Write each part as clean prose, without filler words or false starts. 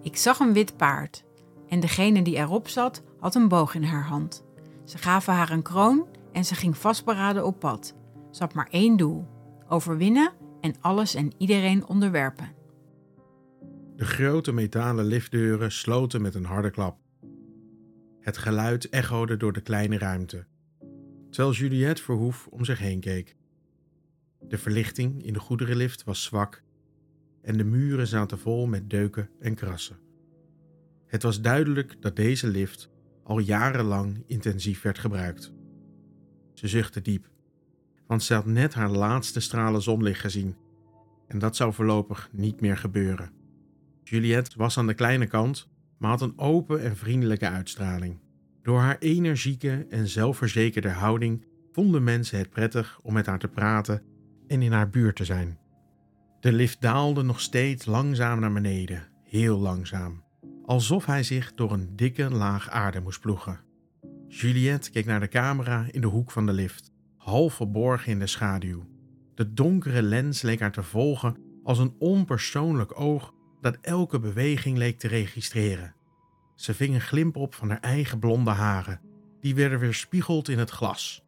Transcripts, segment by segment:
Ik zag een wit paard en degene die erop zat had een boog in haar hand. Ze gaven haar een kroon en ze ging vastberaden op pad. Ze had maar één doel: overwinnen en alles en iedereen onderwerpen. De grote metalen liftdeuren sloten met een harde klap. Het geluid echode door de kleine ruimte, terwijl Juliette Verhoef om zich heen keek. De verlichting in de goederenlift was zwak en de muren zaten vol met deuken en krassen. Het was duidelijk dat deze lift al jarenlang intensief werd gebruikt. Ze zuchtte diep, want ze had net haar laatste stralen zonlicht gezien en dat zou voorlopig niet meer gebeuren. Juliette was aan de kleine kant, maar had een open en vriendelijke uitstraling. Door haar energieke en zelfverzekerde houding vonden mensen het prettig om met haar te praten en in haar buurt te zijn. De lift daalde nog steeds langzaam naar beneden, heel langzaam, alsof hij zich door een dikke laag aarde moest ploegen. Juliette keek naar de camera in de hoek van de lift, half verborgen in de schaduw. De donkere lens leek haar te volgen als een onpersoonlijk oog dat elke beweging leek te registreren. Ze ving een glimp op van haar eigen blonde haren, die werden weerspiegeld in het glas.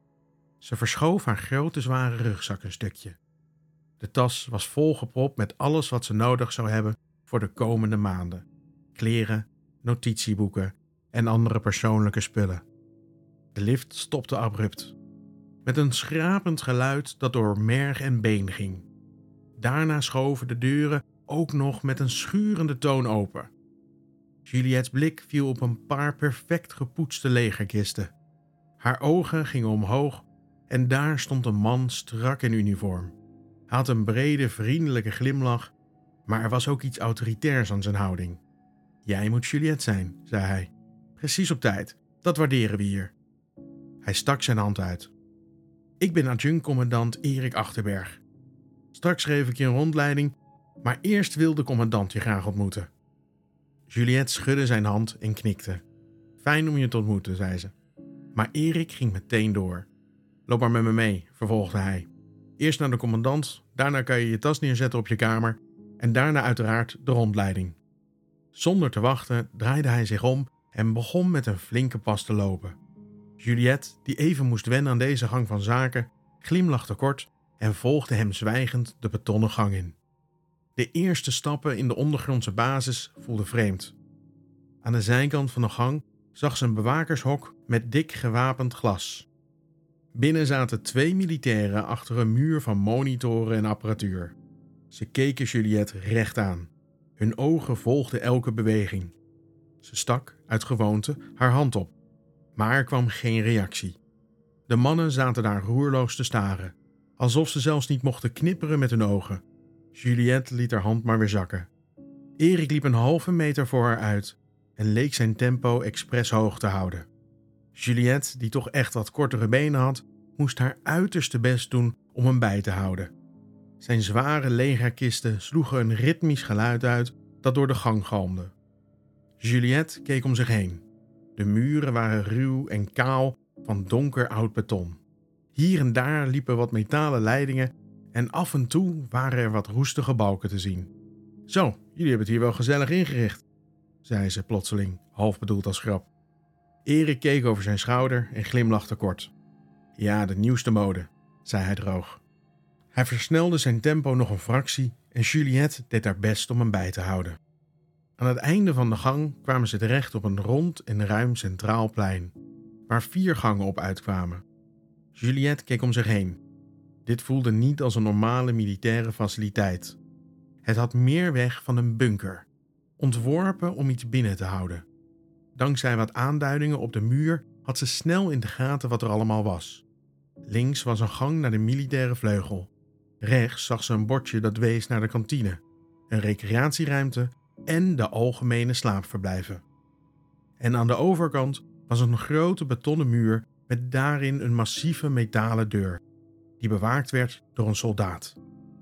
Ze verschoof haar grote zware rugzak een stukje. De tas was volgepropt met alles wat ze nodig zou hebben voor de komende maanden: kleren, notitieboeken en andere persoonlijke spullen. De lift stopte abrupt, met een schrapend geluid dat door merg en been ging. Daarna schoven de deuren ook nog met een schurende toon open. Juliette's blik viel op een paar perfect gepoetste legerkisten. Haar ogen gingen omhoog en daar stond een man strak in uniform. Hij had een brede, vriendelijke glimlach, maar er was ook iets autoritairs aan zijn houding. "Jij moet Juliette zijn," zei hij. "Precies op tijd, dat waarderen we hier." Hij stak zijn hand uit. "Ik ben adjunct-commandant Erik Achterberg. Straks geef ik je een rondleiding, maar eerst wil de commandant je graag ontmoeten." Juliette schudde zijn hand en knikte. "Fijn om je te ontmoeten," zei ze. Maar Erik ging meteen door. "Loop maar met me mee," vervolgde hij. "Eerst naar de commandant, daarna kan je je tas neerzetten op je kamer en daarna uiteraard de rondleiding." Zonder te wachten draaide hij zich om en begon met een flinke pas te lopen. Juliette, die even moest wennen aan deze gang van zaken, glimlachte kort en volgde hem zwijgend de betonnen gang in. De eerste stappen in de ondergrondse basis voelden vreemd. Aan de zijkant van de gang zag ze een bewakershok met dik gewapend glas. Binnen zaten 2 militairen achter een muur van monitoren en apparatuur. Ze keken Juliette recht aan. Hun ogen volgden elke beweging. Ze stak, uit gewoonte, haar hand op, maar er kwam geen reactie. De mannen zaten daar roerloos te staren, alsof ze zelfs niet mochten knipperen met hun ogen. Juliette liet haar hand maar weer zakken. Erik liep een halve meter voor haar uit en leek zijn tempo expres hoog te houden. Juliette, die toch echt wat kortere benen had, moest haar uiterste best doen om hem bij te houden. Zijn zware legerkisten sloegen een ritmisch geluid uit dat door de gang galmde. Juliette keek om zich heen. De muren waren ruw en kaal van donker oud beton. Hier en daar liepen wat metalen leidingen en af en toe waren er wat roestige balken te zien. "Zo, jullie hebben het hier wel gezellig ingericht," zei ze plotseling, half bedoeld als grap. Erik keek over zijn schouder en glimlachte kort. "Ja, de nieuwste mode," zei hij droog. Hij versnelde zijn tempo nog een fractie en Juliette deed haar best om hem bij te houden. Aan het einde van de gang kwamen ze terecht op een rond en ruim centraal plein, waar 4 gangen op uitkwamen. Juliette keek om zich heen. Dit voelde niet als een normale militaire faciliteit. Het had meer weg van een bunker, ontworpen om iets binnen te houden. Dankzij wat aanduidingen op de muur had ze snel in de gaten wat er allemaal was. Links was een gang naar de militaire vleugel. Rechts zag ze een bordje dat wees naar de kantine, een recreatieruimte en de algemene slaapverblijven. En aan de overkant was een grote betonnen muur met daarin een massieve metalen deur, die bewaakt werd door een soldaat.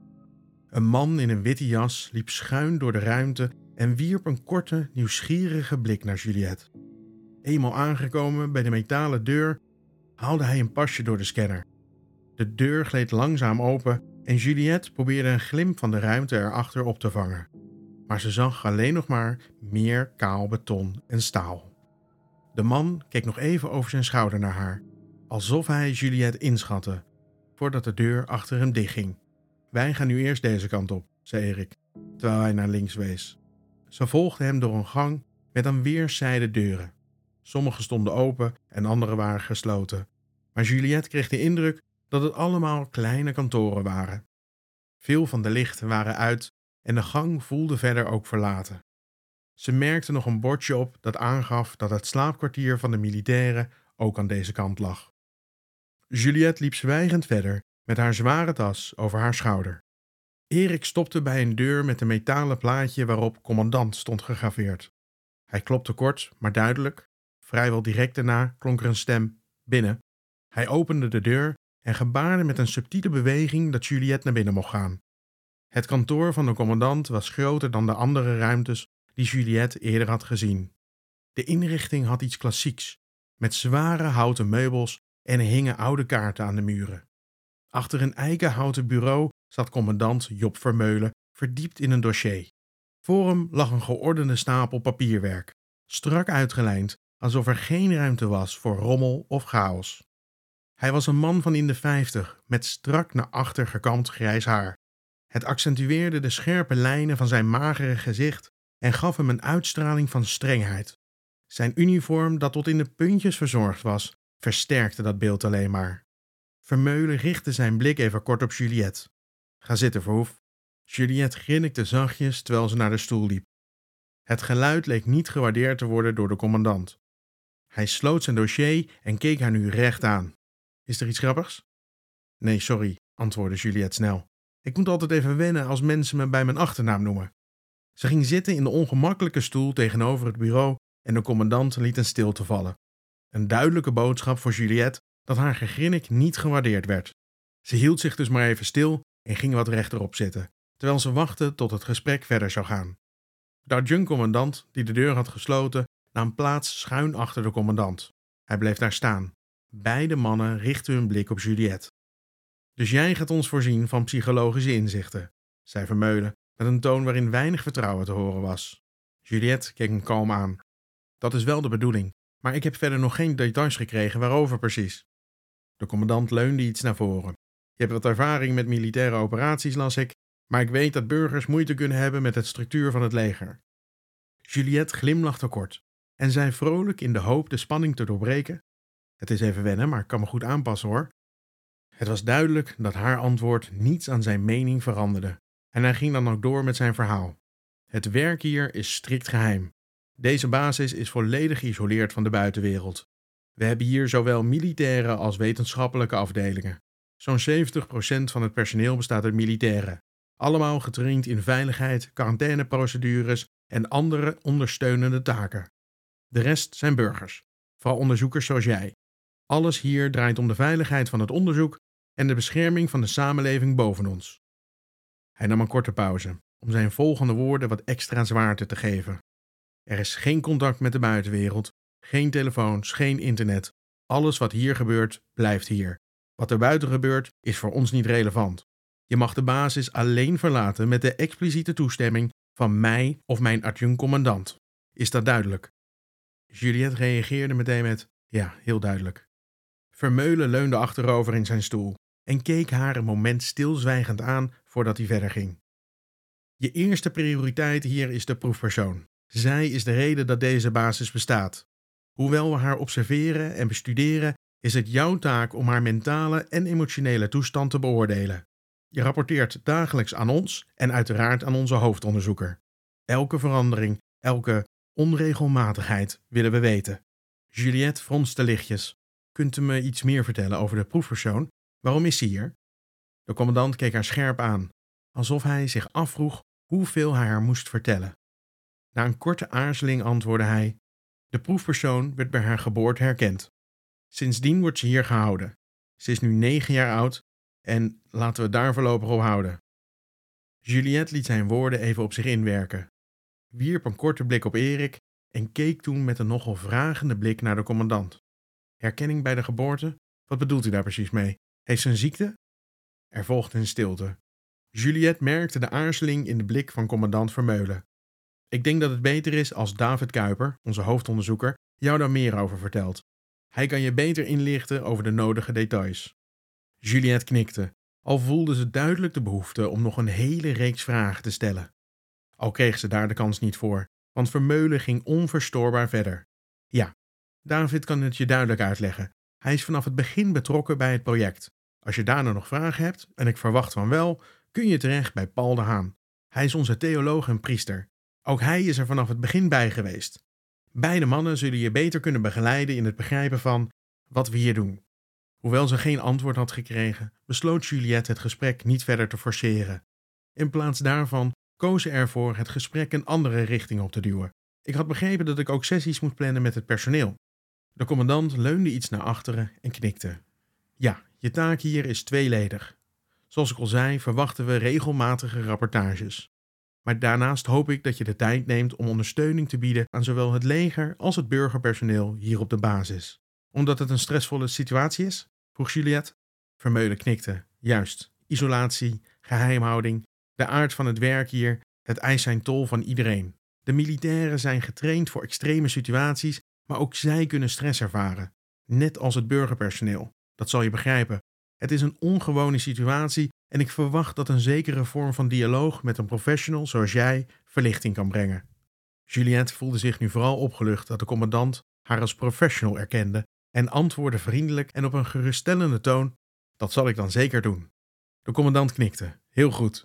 Een man in een witte jas liep schuin door de ruimte en wierp een korte, nieuwsgierige blik naar Juliette. Eenmaal aangekomen bij de metalen deur haalde hij een pasje door de scanner. De deur gleed langzaam open en Juliette probeerde een glimp van de ruimte erachter op te vangen. maar ze zag alleen nog maar meer kaal beton en staal. De man keek nog even over zijn schouder naar haar, alsof hij Juliette inschatte, voordat de deur achter hem dichtging. Wij gaan nu eerst deze kant op, zei Erik, terwijl hij naar links wees. Ze volgde hem door een gang met aan weerszijden deuren. Sommige stonden open en andere waren gesloten. Maar Juliette kreeg de indruk dat het allemaal kleine kantoren waren. Veel van de lichten waren uit en de gang voelde verder ook verlaten. Ze merkte nog een bordje op dat aangaf dat het slaapkwartier van de militairen ook aan deze kant lag. Juliette liep zwijgend verder met haar zware tas over haar schouder. Erik stopte bij een deur met een metalen plaatje waarop commandant stond gegraveerd. Hij klopte kort, maar duidelijk. Vrijwel direct daarna klonk er een stem: binnen. Hij opende de deur en gebaarde met een subtiele beweging dat Juliette naar binnen mocht gaan. Het kantoor van de commandant was groter dan de andere ruimtes die Juliette eerder had gezien. De inrichting had iets klassieks, met zware houten meubels en er hingen oude kaarten aan de muren. Achter een eikenhouten bureau zat commandant Job Vermeulen verdiept in een dossier. Voor hem lag een geordende stapel papierwerk, strak uitgelijnd, alsof er geen ruimte was voor rommel of chaos. Hij was een man van in de 50, met strak naar achter gekamd grijs haar. Het accentueerde de scherpe lijnen van zijn magere gezicht en gaf hem een uitstraling van strengheid. Zijn uniform, dat tot in de puntjes verzorgd was, versterkte dat beeld alleen maar. Vermeulen richtte zijn blik even kort op Juliette. Ga zitten, Verhoef. Juliette grinnikte zachtjes terwijl ze naar de stoel liep. Het geluid leek niet gewaardeerd te worden door de commandant. Hij sloot zijn dossier en keek haar nu recht aan. Is er iets grappigs? Nee, sorry, antwoordde Juliette snel. Ik moet altijd even wennen als mensen me bij mijn achternaam noemen. Ze ging zitten in de ongemakkelijke stoel tegenover het bureau en de commandant liet een stilte vallen. Een duidelijke boodschap voor Juliette dat haar gegrinnik niet gewaardeerd werd. Ze hield zich dus maar even stil en ging wat rechterop zitten, terwijl ze wachtte tot het gesprek verder zou gaan. De adjunct-commandant, die de deur had gesloten, nam plaats schuin achter de commandant. Hij bleef daar staan. Beide mannen richtten hun blik op Juliette. Dus jij gaat ons voorzien van psychologische inzichten, zei Vermeulen met een toon waarin weinig vertrouwen te horen was. Juliette keek hem kalm aan. Dat is wel de bedoeling, maar ik heb verder nog geen details gekregen waarover precies. De commandant leunde iets naar voren. Je hebt wat ervaring met militaire operaties, las ik, maar ik weet dat burgers moeite kunnen hebben met de structuur van het leger. Juliette glimlachte kort en zei vrolijk in de hoop de spanning te doorbreken: het is even wennen, maar ik kan me goed aanpassen hoor. Het was duidelijk dat haar antwoord niets aan zijn mening veranderde en hij ging dan ook door met zijn verhaal. Het werk hier is strikt geheim. Deze basis is volledig geïsoleerd van de buitenwereld. We hebben hier zowel militaire als wetenschappelijke afdelingen. Zo'n 70% van het personeel bestaat uit militairen. Allemaal getraind in veiligheid, quarantaineprocedures en andere ondersteunende taken. De rest zijn burgers, vooral onderzoekers zoals jij. Alles hier draait om de veiligheid van het onderzoek en de bescherming van de samenleving boven ons. Hij nam een korte pauze, om zijn volgende woorden wat extra zwaarte te geven. Er is geen contact met de buitenwereld, geen telefoons, geen internet. Alles wat hier gebeurt, blijft hier. Wat er buiten gebeurt, is voor ons niet relevant. Je mag de basis alleen verlaten met de expliciete toestemming van mij of mijn adjunct-commandant. Is dat duidelijk? Juliette reageerde meteen met: ja, heel duidelijk. Vermeulen leunde achterover in zijn stoel en keek haar een moment stilzwijgend aan voordat hij verder ging. Je eerste prioriteit hier is de proefpersoon. Zij is de reden dat deze basis bestaat. Hoewel we haar observeren en bestuderen, is het jouw taak om haar mentale en emotionele toestand te beoordelen. Je rapporteert dagelijks aan ons en uiteraard aan onze hoofdonderzoeker. Elke verandering, elke onregelmatigheid willen we weten. Juliette fronste lichtjes. Kunt u me iets meer vertellen over de proefpersoon? Waarom is ze hier? De commandant keek haar scherp aan, alsof hij zich afvroeg hoeveel hij haar moest vertellen. Na een korte aarzeling antwoordde hij: de proefpersoon werd bij haar geboorte herkend. Sindsdien wordt ze hier gehouden. Ze is nu 9 jaar oud en laten we het daar voorlopig op houden. Juliette liet zijn woorden even op zich inwerken, wierp een korte blik op Erik en keek toen met een nogal vragende blik naar de commandant. Herkenning bij de geboorte? Wat bedoelt u daar precies mee? Heeft ze een ziekte? Er volgde een stilte. Juliette merkte de aarzeling in de blik van commandant Vermeulen. Ik denk dat het beter is als David Kuiper, onze hoofdonderzoeker, jou daar meer over vertelt. Hij kan je beter inlichten over de nodige details. Juliette knikte, al voelde ze duidelijk de behoefte om nog een hele reeks vragen te stellen. Al kreeg ze daar de kans niet voor, want Vermeulen ging onverstoorbaar verder. Ja, David kan het je duidelijk uitleggen. Hij is vanaf het begin betrokken bij het project. Als je daarna nog vragen hebt, en ik verwacht van wel, kun je terecht bij Paul de Haan. Hij is onze theoloog en priester. Ook hij is er vanaf het begin bij geweest. Beide mannen zullen je beter kunnen begeleiden in het begrijpen van wat we hier doen. Hoewel ze geen antwoord had gekregen, besloot Juliette het gesprek niet verder te forceren. In plaats daarvan koos ze ervoor het gesprek een andere richting op te duwen. Ik had begrepen dat ik ook sessies moet plannen met het personeel. De commandant leunde iets naar achteren en knikte. Ja, je taak hier is tweeledig. Zoals ik al zei, verwachten we regelmatige rapportages. Maar daarnaast hoop ik dat je de tijd neemt om ondersteuning te bieden aan zowel het leger als het burgerpersoneel hier op de basis. Omdat het een stressvolle situatie is? Vroeg Juliette. Vermeulen knikte. Juist. Isolatie, geheimhouding, de aard van het werk hier, het eist zijn tol van iedereen. De militairen zijn getraind voor extreme situaties, maar ook zij kunnen stress ervaren. Net als het burgerpersoneel. Dat zal je begrijpen. Het is een ongewone situatie en ik verwacht dat een zekere vorm van dialoog met een professional zoals jij verlichting kan brengen. Juliette voelde zich nu vooral opgelucht dat de commandant haar als professional erkende en antwoordde vriendelijk en op een geruststellende toon: dat zal ik dan zeker doen. De commandant knikte. Heel goed.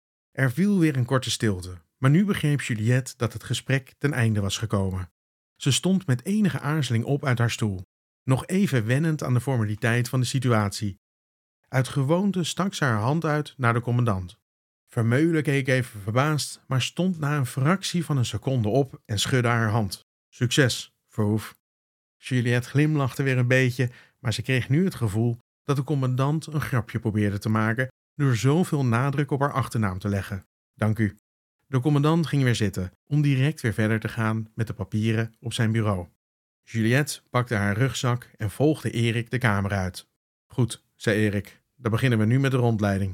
Er viel weer een korte stilte, maar nu begreep Juliette dat het gesprek ten einde was gekomen. Ze stond met enige aarzeling op uit haar stoel, nog even wennend aan de formaliteit van de situatie. Uit gewoonte stak ze haar hand uit naar de commandant. Vermeulen keek even verbaasd, maar stond na een fractie van een seconde op en schudde haar hand. Succes, Verhoef. Juliette glimlachte weer een beetje, maar ze kreeg nu het gevoel dat de commandant een grapje probeerde te maken door zoveel nadruk op haar achternaam te leggen. Dank u. De commandant ging weer zitten, om direct weer verder te gaan met de papieren op zijn bureau. Juliette pakte haar rugzak en volgde Erik de kamer uit. Goed, zei Erik, dan beginnen we nu met de rondleiding.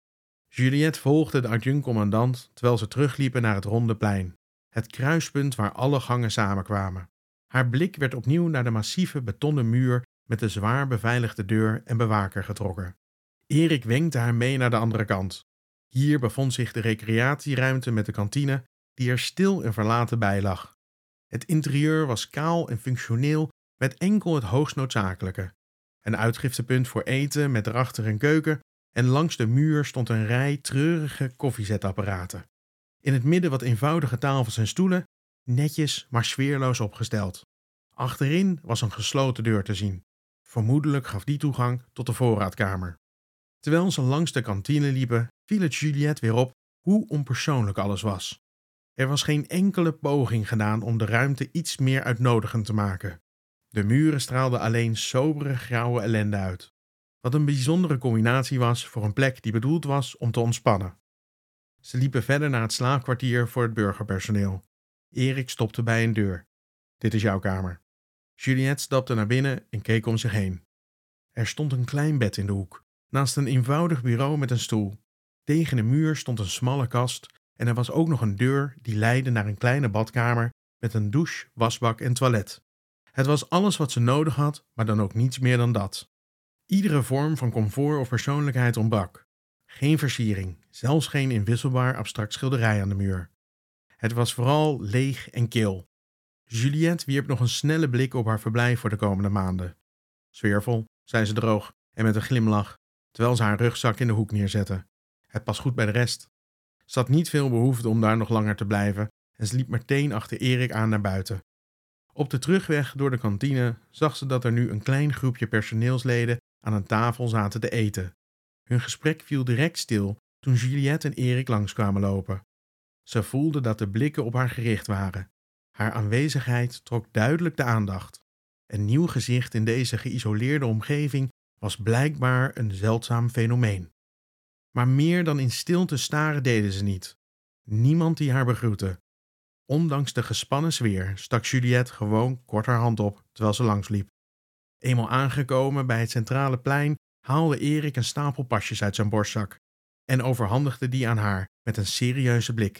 Juliette volgde de adjunct-commandant terwijl ze terugliepen naar het ronde plein, het kruispunt waar alle gangen samenkwamen. Haar blik werd opnieuw naar de massieve betonnen muur met de zwaar beveiligde deur en bewaker getrokken. Erik wenkte haar mee naar de andere kant. Hier bevond zich de recreatieruimte met de kantine die er stil en verlaten bij lag. Het interieur was kaal en functioneel met enkel het hoogst noodzakelijke. Een uitgiftepunt voor eten met erachter een keuken en langs de muur stond een rij treurige koffiezetapparaten. In het midden wat eenvoudige tafels en stoelen, netjes maar sfeerloos opgesteld. Achterin was een gesloten deur te zien. Vermoedelijk gaf die toegang tot de voorraadkamer. Terwijl ze langs de kantine liepen, viel het Juliette weer op hoe onpersoonlijk alles was. Er was geen enkele poging gedaan om de ruimte iets meer uitnodigend te maken. De muren straalden alleen sobere grauwe ellende uit. Wat een bijzondere combinatie was voor een plek die bedoeld was om te ontspannen. Ze liepen verder naar het slaapkwartier voor het burgerpersoneel. Erik stopte bij een deur. Dit is jouw kamer. Juliette stapte naar binnen en keek om zich heen. Er stond een klein bed in de hoek, naast een eenvoudig bureau met een stoel. Tegen de muur stond een smalle kast en er was ook nog een deur die leidde naar een kleine badkamer met een douche, wasbak en toilet. Het was alles wat ze nodig had, maar dan ook niets meer dan dat. Iedere vorm van comfort of persoonlijkheid ontbrak. Geen versiering, zelfs geen inwisselbaar abstract schilderij aan de muur. Het was vooral leeg en kil. Juliette wierp nog een snelle blik op haar verblijf voor de komende maanden. Sfeervol, zei ze droog en met een glimlach, terwijl ze haar rugzak in de hoek neerzette. Het past goed bij de rest. Ze had niet veel behoefte om daar nog langer te blijven en ze liep meteen achter Erik aan naar buiten. Op de terugweg door de kantine zag ze dat er nu een klein groepje personeelsleden aan een tafel zaten te eten. Hun gesprek viel direct stil toen Juliette en Erik langskwamen lopen. Ze voelde dat de blikken op haar gericht waren. Haar aanwezigheid trok duidelijk de aandacht. Een nieuw gezicht in deze geïsoleerde omgeving was blijkbaar een zeldzaam fenomeen. Maar meer dan in stilte staren deden ze niet. Niemand die haar begroette. Ondanks de gespannen sfeer stak Juliette gewoon kort haar hand op terwijl ze langsliep. Eenmaal aangekomen bij het centrale plein haalde Erik een stapel pasjes uit zijn borstzak en overhandigde die aan haar met een serieuze blik.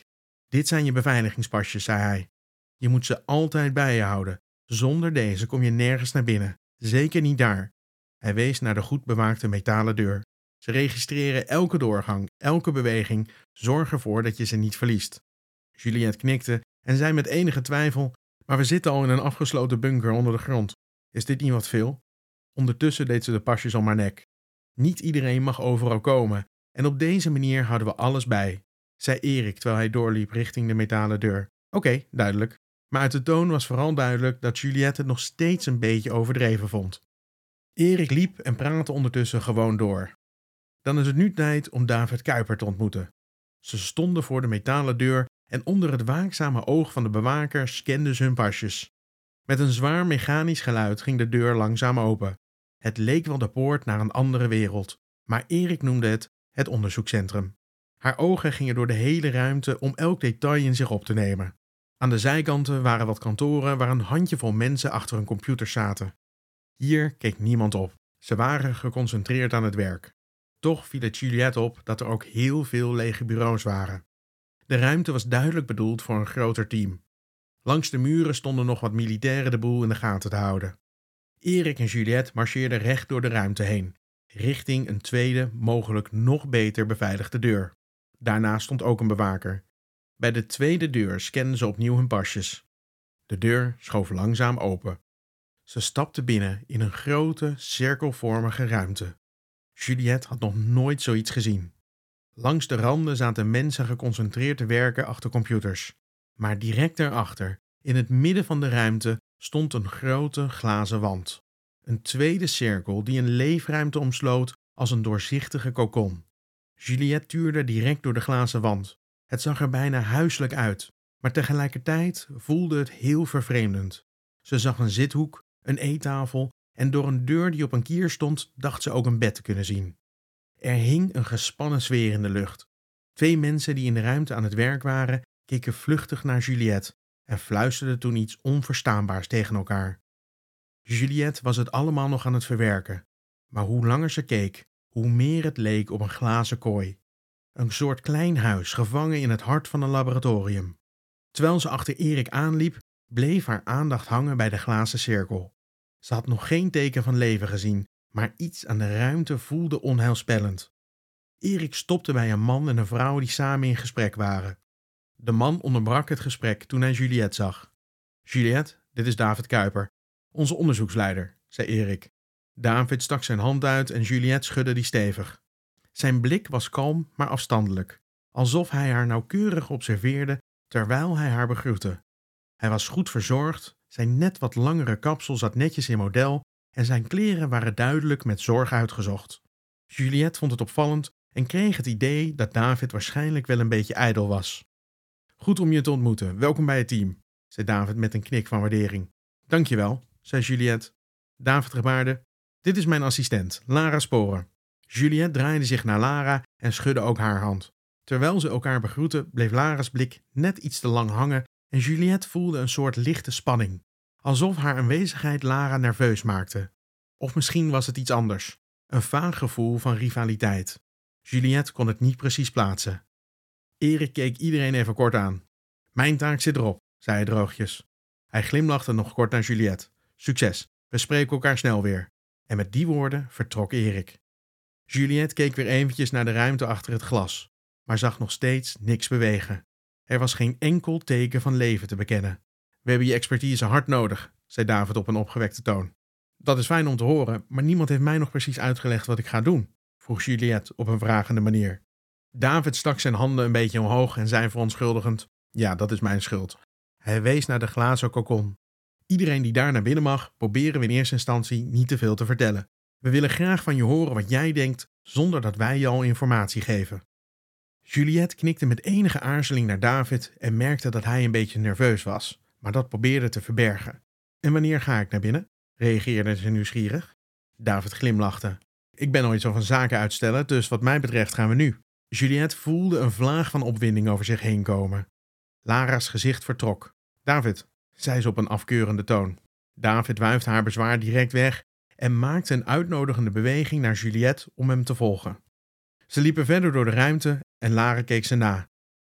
Dit zijn je beveiligingspasjes, zei hij. Je moet ze altijd bij je houden. Zonder deze kom je nergens naar binnen. Zeker niet daar. Hij wees naar de goed bewaakte metalen deur. Ze registreren elke doorgang, elke beweging. Zorg ervoor dat je ze niet verliest. Juliette knikte en zei met enige twijfel: maar we zitten al in een afgesloten bunker onder de grond. Is dit niet wat veel? Ondertussen deed ze de pasjes om haar nek. Niet iedereen mag overal komen. En op deze manier houden we alles bij, zei Erik terwijl hij doorliep richting de metalen deur. Oké, duidelijk. Maar uit de toon was vooral duidelijk dat Juliette het nog steeds een beetje overdreven vond. Erik liep en praatte ondertussen gewoon door. Dan is het nu tijd om David Kuiper te ontmoeten. Ze stonden voor de metalen deur en onder het waakzame oog van de bewaker scanden ze hun pasjes. Met een zwaar mechanisch geluid ging de deur langzaam open. Het leek wel de poort naar een andere wereld, maar Erik noemde het onderzoekscentrum. Haar ogen gingen door de hele ruimte om elk detail in zich op te nemen. Aan de zijkanten waren wat kantoren waar een handjevol mensen achter een computer zaten. Hier keek niemand op. Ze waren geconcentreerd aan het werk. Toch viel het Juliette op dat er ook heel veel lege bureaus waren. De ruimte was duidelijk bedoeld voor een groter team. Langs de muren stonden nog wat militairen de boel in de gaten te houden. Erik en Juliette marcheerden recht door de ruimte heen, richting een tweede, mogelijk nog beter beveiligde deur. Daarnaast stond ook een bewaker. Bij de tweede deur scanden ze opnieuw hun pasjes. De deur schoof langzaam open. Ze stapten binnen in een grote, cirkelvormige ruimte. Juliette had nog nooit zoiets gezien. Langs de randen zaten mensen geconcentreerd te werken achter computers. Maar direct daarachter, in het midden van de ruimte, stond een grote glazen wand. Een tweede cirkel die een leefruimte omsloot als een doorzichtige kokon. Juliette tuurde direct door de glazen wand. Het zag er bijna huiselijk uit, maar tegelijkertijd voelde het heel vervreemdend. Ze zag een zithoek, een eettafel en door een deur die op een kier stond, dacht ze ook een bed te kunnen zien. Er hing een gespannen sfeer in de lucht. 2 mensen die in de ruimte aan het werk waren, keken vluchtig naar Juliette en fluisterden toen iets onverstaanbaars tegen elkaar. Juliette was het allemaal nog aan het verwerken, maar hoe langer ze keek, hoe meer het leek op een glazen kooi. Een soort klein huis gevangen in het hart van een laboratorium. Terwijl ze achter Erik aanliep, bleef haar aandacht hangen bij de glazen cirkel. Ze had nog geen teken van leven gezien, maar iets aan de ruimte voelde onheilspellend. Erik stopte bij een man en een vrouw die samen in gesprek waren. De man onderbrak het gesprek toen hij Juliette zag. Juliette, dit is David Kuiper, onze onderzoeksleider, zei Erik. David stak zijn hand uit en Juliette schudde die stevig. Zijn blik was kalm, maar afstandelijk, alsof hij haar nauwkeurig observeerde terwijl hij haar begroette. Hij was goed verzorgd, zijn net wat langere kapsel zat netjes in model en zijn kleren waren duidelijk met zorg uitgezocht. Juliette vond het opvallend en kreeg het idee dat David waarschijnlijk wel een beetje ijdel was. Goed om je te ontmoeten, welkom bij het team, zei David met een knik van waardering. Dankjewel, zei Juliette. David gebaarde. Dit is mijn assistent, Lara Sporen. Juliette draaide zich naar Lara en schudde ook haar hand. Terwijl ze elkaar begroetten, bleef Lara's blik net iets te lang hangen en Juliette voelde een soort lichte spanning. Alsof haar aanwezigheid Lara nerveus maakte. Of misschien was het iets anders. Een vaag gevoel van rivaliteit. Juliette kon het niet precies plaatsen. Erik keek iedereen even kort aan. Mijn taak zit erop, zei hij droogjes. Hij glimlachte nog kort naar Juliette. Succes, we spreken elkaar snel weer. En met die woorden vertrok Erik. Juliette keek weer eventjes naar de ruimte achter het glas, maar zag nog steeds niks bewegen. Er was geen enkel teken van leven te bekennen. We hebben je expertise hard nodig, zei David op een opgewekte toon. Dat is fijn om te horen, maar niemand heeft mij nog precies uitgelegd wat ik ga doen, vroeg Juliette op een vragende manier. David stak zijn handen een beetje omhoog en zei verontschuldigend: ja, dat is mijn schuld. Hij wees naar de glazen kokon. Iedereen die daar naar binnen mag, proberen we in eerste instantie niet te veel te vertellen. We willen graag van je horen wat jij denkt, zonder dat wij je al informatie geven. Juliette knikte met enige aarzeling naar David en merkte dat hij een beetje nerveus was, maar dat probeerde te verbergen. En wanneer ga ik naar binnen? Reageerde ze nieuwsgierig. David glimlachte. Ik ben nooit zo van zaken uitstellen, dus wat mij betreft gaan we nu. Juliette voelde een vlaag van opwinding over zich heen komen. Lara's gezicht vertrok. David, zei ze op een afkeurende toon. David wuifde haar bezwaar direct weg en maakte een uitnodigende beweging naar Juliette om hem te volgen. Ze liepen verder door de ruimte en Lara keek ze na.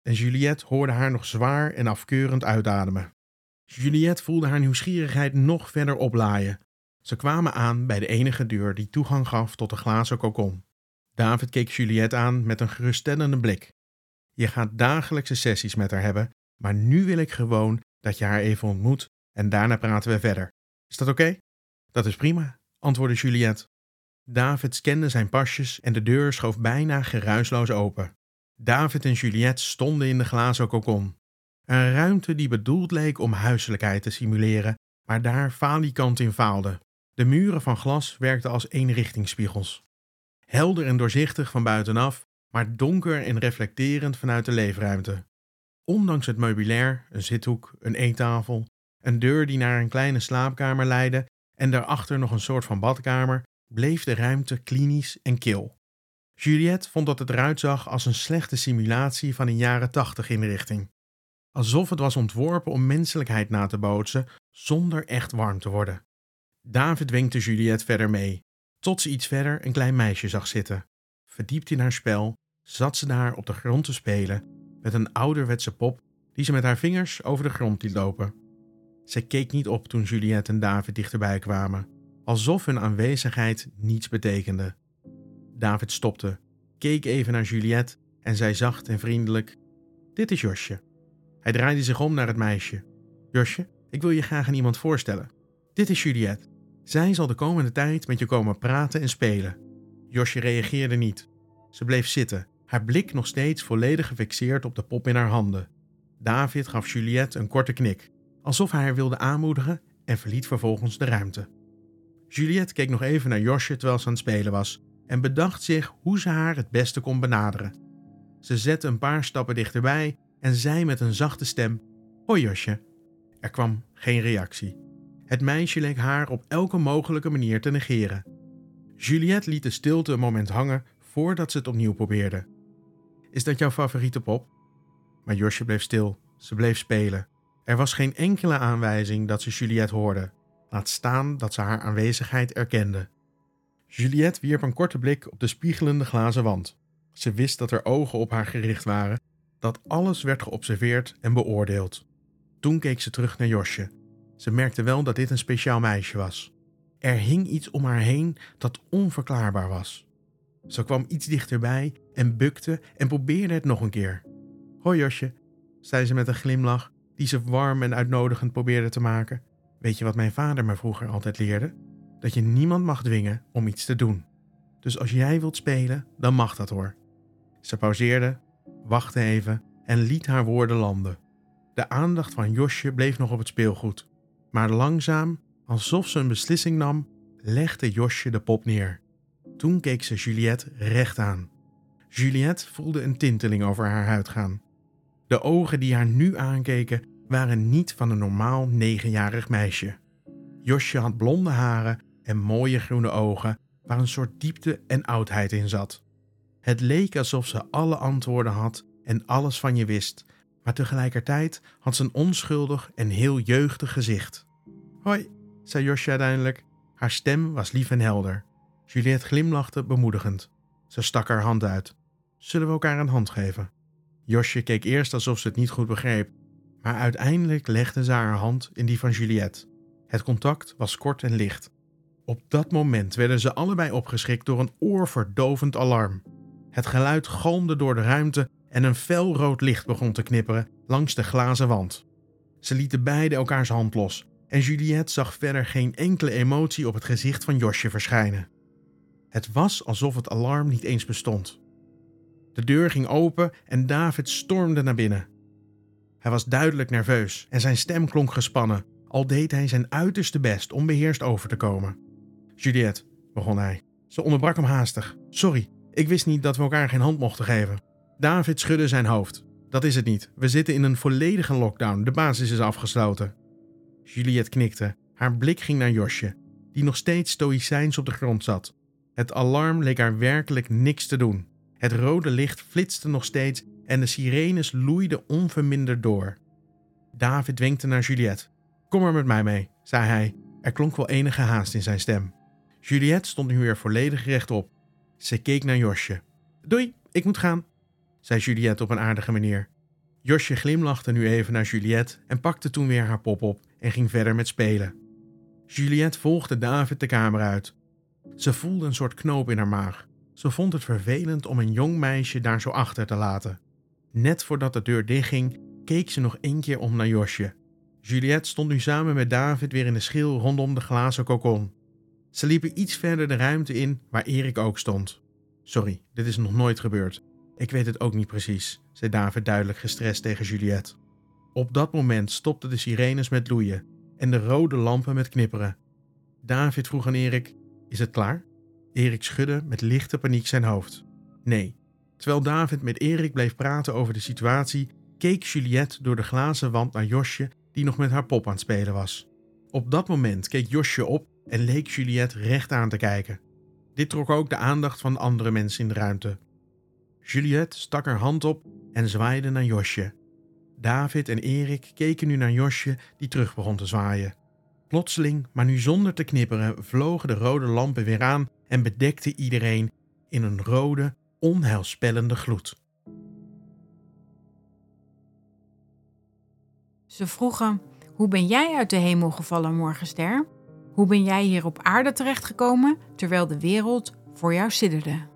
en Juliette hoorde haar nog zwaar en afkeurend uitademen. Juliette voelde haar nieuwsgierigheid nog verder oplaaien. Ze kwamen aan bij de enige deur die toegang gaf tot de glazen kokon. David keek Juliette aan met een geruststellende blik. Je gaat dagelijkse sessies met haar hebben, maar nu wil ik gewoon dat je haar even ontmoet en daarna praten we verder. Is dat oké? Dat is prima, antwoordde Juliette. David scande zijn pasjes en de deur schoof bijna geruisloos open. David en Juliette stonden in de glazen kokon. Een ruimte die bedoeld leek om huiselijkheid te simuleren, maar daar falikant in faalde. De muren van glas werkten als eenrichtingsspiegels. Helder en doorzichtig van buitenaf, maar donker en reflecterend vanuit de leefruimte. Ondanks het meubilair, een zithoek, een eettafel, een deur die naar een kleine slaapkamer leidde en daarachter nog een soort van badkamer, bleef de ruimte klinisch en kil. Juliette vond dat het eruit zag als een slechte simulatie van een jaren 80 inrichting. Alsof het was ontworpen om menselijkheid na te bootsen zonder echt warm te worden. David wenkte Juliette verder mee, tot ze iets verder een klein meisje zag zitten. Verdiept in haar spel zat ze daar op de grond te spelen met een ouderwetse pop die ze met haar vingers over de grond liet lopen. Ze keek niet op toen Juliette en David dichterbij kwamen, alsof hun aanwezigheid niets betekende. David stopte, keek even naar Juliette en zei zacht en vriendelijk: "Dit is Josje." Hij draaide zich om naar het meisje. "Josje, ik wil je graag aan iemand voorstellen. Dit is Juliette. Zij zal de komende tijd met je komen praten en spelen." Josje reageerde niet. Ze bleef zitten, haar blik nog steeds volledig gefixeerd op de pop in haar handen. David gaf Juliette een korte knik, alsof hij haar wilde aanmoedigen en verliet vervolgens de ruimte. Juliette keek nog even naar Josje terwijl ze aan het spelen was en bedacht zich hoe ze haar het beste kon benaderen. Ze zette een paar stappen dichterbij en zei met een zachte stem: "Hoi Josje." Er kwam geen reactie. Het meisje leek haar op elke mogelijke manier te negeren. Juliette liet de stilte een moment hangen voordat ze het opnieuw probeerde. "Is dat jouw favoriete pop?" Maar Josje bleef stil. Ze bleef spelen. Er was geen enkele aanwijzing dat ze Juliette hoorde. Laat staan dat ze haar aanwezigheid erkende. Juliette wierp een korte blik op de spiegelende glazen wand. Ze wist dat er ogen op haar gericht waren, dat alles werd geobserveerd en beoordeeld. Toen keek ze terug naar Josje. Ze merkte wel dat dit een speciaal meisje was. Er hing iets om haar heen dat onverklaarbaar was. Ze kwam iets dichterbij en bukte en probeerde het nog een keer. "Hoi Josje," zei ze met een glimlach die ze warm en uitnodigend probeerde te maken. "Weet je wat mijn vader me vroeger altijd leerde? Dat je niemand mag dwingen om iets te doen. Dus als jij wilt spelen, dan mag dat hoor." Ze pauzeerde, wachtte even en liet haar woorden landen. De aandacht van Josje bleef nog op het speelgoed. Maar langzaam, alsof ze een beslissing nam, legde Josje de pop neer. Toen keek ze Juliette recht aan. Juliette voelde een tinteling over haar huid gaan. De ogen die haar nu aankeken waren niet van een normaal 9-jarig meisje. Josje had blonde haren en mooie groene ogen waar een soort diepte en oudheid in zat. Het leek alsof ze alle antwoorden had en alles van je wist, maar tegelijkertijd had ze een onschuldig en heel jeugdig gezicht. "Hoi," zei Josje uiteindelijk. Haar stem was lief en helder. Juliette glimlachte bemoedigend. Ze stak haar hand uit. "Zullen we elkaar een hand geven?" Josje keek eerst alsof ze het niet goed begreep, maar uiteindelijk legde ze haar hand in die van Juliette. Het contact was kort en licht. Op dat moment werden ze allebei opgeschrikt door een oorverdovend alarm. Het geluid galmde door de ruimte en een felrood licht begon te knipperen langs de glazen wand. Ze lieten beiden elkaars hand los en Juliette zag verder geen enkele emotie op het gezicht van Josje verschijnen. Het was alsof het alarm niet eens bestond. De deur ging open en David stormde naar binnen. Hij was duidelijk nerveus en zijn stem klonk gespannen, al deed hij zijn uiterste best om beheerst over te komen. "Juliette," begon hij. Ze onderbrak hem haastig. "Sorry, ik wist niet dat we elkaar geen hand mochten geven." David schudde zijn hoofd. "Dat is het niet. We zitten in een volledige lockdown. De basis is afgesloten." Juliette knikte. Haar blik ging naar Josje, die nog steeds stoïcijns op de grond zat. Het alarm leek haar werkelijk niks te doen. Het rode licht flitste nog steeds en de sirenes loeiden onverminderd door. David wenkte naar Juliette. "Kom er met mij mee," zei hij. Er klonk wel enige haast in zijn stem. Juliette stond nu weer volledig rechtop. Ze keek naar Josje. "Doei, ik moet gaan," zei Juliette op een aardige manier. Josje glimlachte nu even naar Juliette en pakte toen weer haar pop op en ging verder met spelen. Juliette volgde David de kamer uit. Ze voelde een soort knoop in haar maag. Ze vond het vervelend om een jong meisje daar zo achter te laten. Net voordat de deur dichtging, keek ze nog 1 keer om naar Josje. Juliette stond nu samen met David weer in de schil rondom de glazen kokon. Ze liepen iets verder de ruimte in waar Erik ook stond. Sorry, dit is nog nooit gebeurd. Ik weet het ook niet precies, zei David duidelijk gestrest tegen Juliette. Op dat moment stopten de sirenes met loeien en de rode lampen met knipperen. David vroeg aan Erik, is het klaar? Erik schudde met lichte paniek zijn hoofd. Nee. Terwijl David met Erik bleef praten over de situatie, keek Juliette door de glazen wand naar Josje, die nog met haar pop aan het spelen was. Op dat moment keek Josje op en leek Juliette recht aan te kijken. Dit trok ook de aandacht van de andere mensen in de ruimte. Juliette stak haar hand op en zwaaide naar Josje. David en Erik keken nu naar Josje, die terug begon te zwaaien. Plotseling, maar nu zonder te knipperen, vlogen de rode lampen weer aan en bedekten iedereen in een rode, onheilspellende gloed. Ze vroegen, hoe ben jij uit de hemel gevallen, morgenster? Hoe ben jij hier op aarde terechtgekomen, terwijl de wereld voor jou sidderde?